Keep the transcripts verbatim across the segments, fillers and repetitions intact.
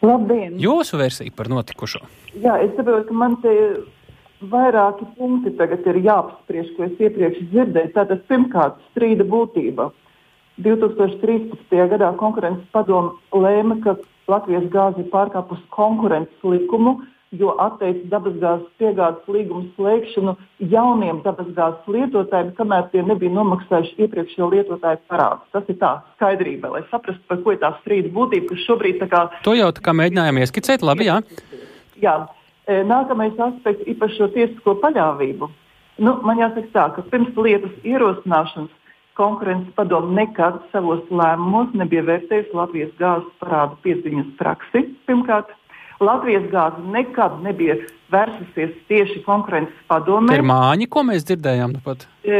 Labdien! Jūsu versija par notikušo? Jā, es saprotu, ka man te vairāki punkti tagad ir jāapspriež, ko es iepriekš dzirdēju. Tātad pirmkārt strīda būtība. divi tūkstoši trīspadsmitajā gadā konkurences padome lēma, ka Latvijas gāze ir pārkāpusi konkurences likumu, jo atteica dabasgāzes piegādes līgumu slēgšanu jauniem dabasgāzes lietotājiem, kamēr tie nebija nomaksājuši iepriekšējo lietotāju parādus. Tas ir tā skaidrība, lai saprastu, par ko ir tā strīda būtība, kas šobrīd tā kā... To jau tā kā mēģinājām ieskicēt, labi, jā? Jā. Nākamais aspekts ir par šo tiesisko paļāvību. Nu, man jāsaka tā, ka pirms lietas ierosināšanas konkurences padome nekad savos lēmumos nebija vērtējusi Latvijas gāzes parādu piedziņas praksi. Pirmkārt, Latvijas gāze nekad nebija vērsusies tieši konkurences padomē. Te ir māņi, ko mēs dzirdējām nu pat? E,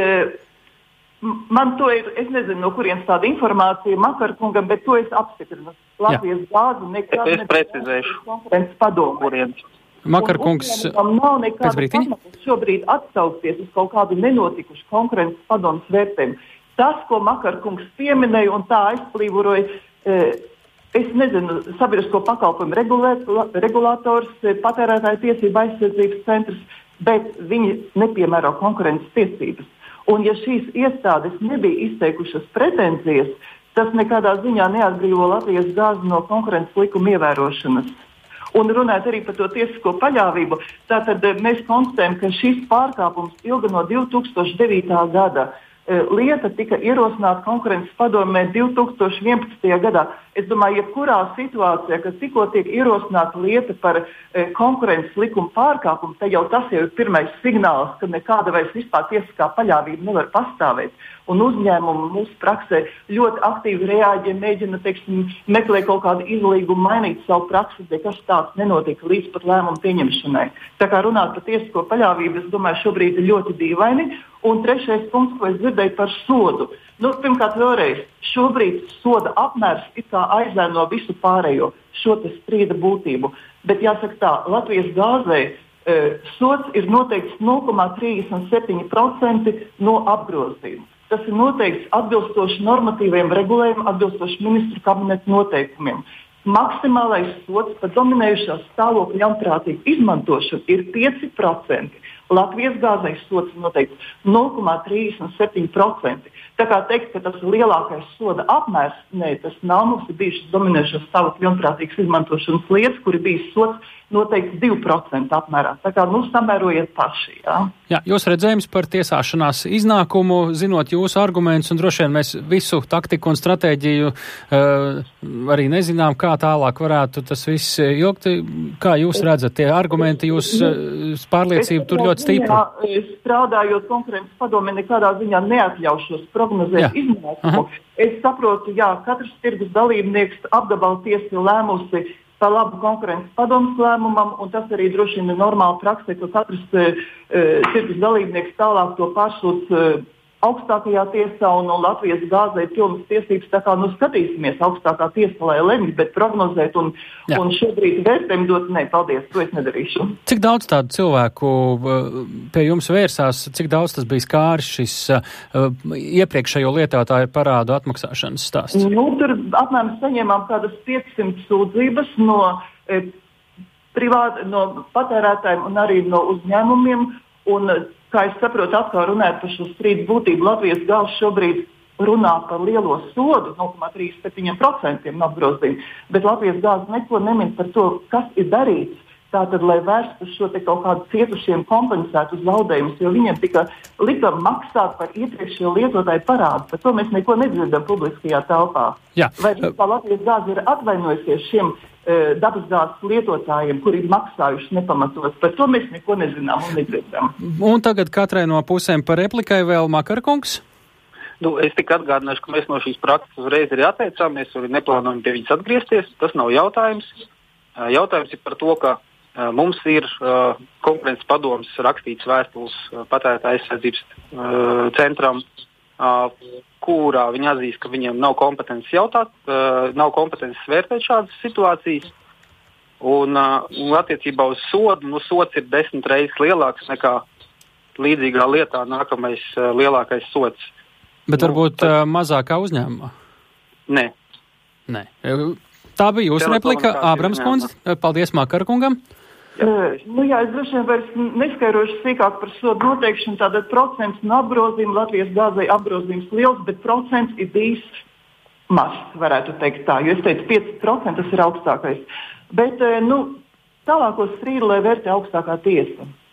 man to ir, es nezinu, no kurienes tāda informācija Makarkungam, bet to es apstiprinu. Latvijas Jā. gāze nekad es nebija vērsusies konkurences padomē. Makarkungs, nav nekāda pamata šobrīd atsaukties uz kaut kādu nenotikušu konkurences padomes vērtējumu. Tas, ko Makarkungs pieminēja un tā aizplīvuroja, e, es nezinu, sabiedrisko pakalpojumu regulators, patērētāju tiesību aizsardzības centrs, bet viņi nepiemēro konkurences tiesības. Un ja šīs iestādes nebija izteikušas pretenzijas, tas nekādā ziņā neatbrīvo Latvijas gāzi no konkurences likuma ievērošanas. Un runāt arī par to tiesisko paļāvību, tātad mēs konstatējam, ka šis pārkāpums ilga no divi tūkstoši devītā gada. Lieta tika ierosināta konkurences padomē divi tūkstoši vienpadsmitajā gadā. Es domāju, jebkurā situācijā, kad tikko tiek ierosināta lieta par e, konkurences likuma pārkāpumu, te jau tas jau ir pirmais signāls, ka nekāda vairs vispār tiesiskā paļāvība nevar pastāvēt. Un uzņēmumi mūsu praksē ļoti aktīvi reaģē, mēģina, teiksim, meklēt kaut kādu izlīgumu, mainīt savu praksi, bet kas tāds nenotika līdz pat lēmumu pieņemšanai. Tā kā runāt par tiesisko paļāvību, es domāju, šobrīd ir ļoti dīvaini. Un trešais punkts, ko es dzirdēju par sodu. Nu, pirmkārt, vēlreiz, šobrīd soda apmērs it kā aizēno visu pārējo šo te strīda būtību. Bet jāsaka tā, Latvijas gāzei e, sods ir noteikts nulle komā trīsdesmit septiņi procenti no apgrozījuma. Tas ir noteikts atbilstoši normatīviem regulējumiem, atbilstoši ministru kabineta noteikumiem. Maksimālais sods par dominējušās stāvokļa ļaunprātīgu izmantošanu ir pieci procenti. Latvijas gāzei sods noteikts nulle komā trīsdesmit septiņi procenti. Tā kā teikt, ka tas ir lielākais soda apmērs, nē, tas nav. Mums ir bijušas dominējušas stāvokļa ļaunprātīgas izmantošanas lietas, kur ir bijis sods noteikts divi procenti apmērā. Tā kā, nu, samērojiet paši, jā. Jā, jūs redzējums par tiesāšanās iznākumu, zinot jūsu argumentus, un droši vien mēs visu taktiku un stratēģiju uh, arī nezinām, kā tālāk varētu tas viss ilgt. Kā jūs redzat, tie argumenti, jūs uh, pārliecība tur ļoti stipra? Strādājot konkurences padomē, nekādā ziņā neatļaušos prognozēt iznākumu. Es saprotu, jā, katrs tirgus dalībnieks apgabala tiesa lēmusi par labu konkurences padomes lēmumam, un tas arī droši vien ir normāla prakse, ka katrs e, tirgus dalībnieks tālāk to pārsūdz e, augstākajā tiesā, un, un Latvijas gāzei pilnas tiesības, tā kā, nu, skatīsimies augstākā tiesa, lai lemj, bet prognozēt un, un šobrīd vērtējumu dot, nē, paldies, to es nedarīšu. Cik daudz tādu cilvēku pie jums vērsās, cik daudz tas bija skāris šis uh, iepriekšējo lietotāju parādu atmaksāšanas stāsts? Nu, tur apmēram saņēmām kādas piecsimt sūdzības no, e, privāt, no patērētājiem un arī no uzņēmumiem, un kā es saprotu, atkal runājot par šo strīdu būtību, Latvijas gāze šobrīd runā par lielo sodu, nulle komā trīsdesmit septiņi procenti no apgrozījuma, bet Latvijas gāze neko nemin par to, kas ir darīts. Tātad, lai vērstu šo te kaut kādu cietušiem kompensētu zaudējumus, jo viņiem tika lika maksāt par iepriekšējo lietotāju parādu. Par to mēs neko nedzirdam publiskajā telpā. Jā. Vai tā Latvijas gāze ir atvainojusies šiem e, dabasgāzes lietotājiem, kuri ir maksājuši nepamatot? Par to mēs neko nezinām un nedzirdam. Un tagad katrai no pusēm par replikai vēl Makarkungs. Nu, es tikai atgādināšu, ka mēs no šīs prakses uzreiz arī atteicāmies un neplānojam pie viņas atgriezties. Tas nav jautājums. Jautājums ir par to, ka mums ir uh, konkurences padomes rakstīts vēstules uh, patērētāju aizsardzības uh, centram, uh, kurā viņi atzīst, ka viņiem nav kompetences jautāt, uh, nav kompetences vērtēt šādas situācijas. Un, uh, un attiecībā uz sodu, nu, sods ir desmit reizes lielāks nekā līdzīgā lietā nākamais uh, lielākais sods. Bet nu, varbūt tad... uh, mazākā uzņēmumā? Nē. Nē. Tā bija jūsu replika, Ābrams kundze. Paldies Makarkungam. Uh, nu jā, es droši vien vairs neskaidrošu sīkāk par sodu noteikšanu. Tātad procents no apgrozījuma Latvijas gāzei apgrozījums liels, bet procents ir bijis mazs, varētu teikt tā. Jo es teicu, pieci procenti tas ir augstākais. Bet uh, nu, tālāko strīdu, lai vērtē augstākā tiesa.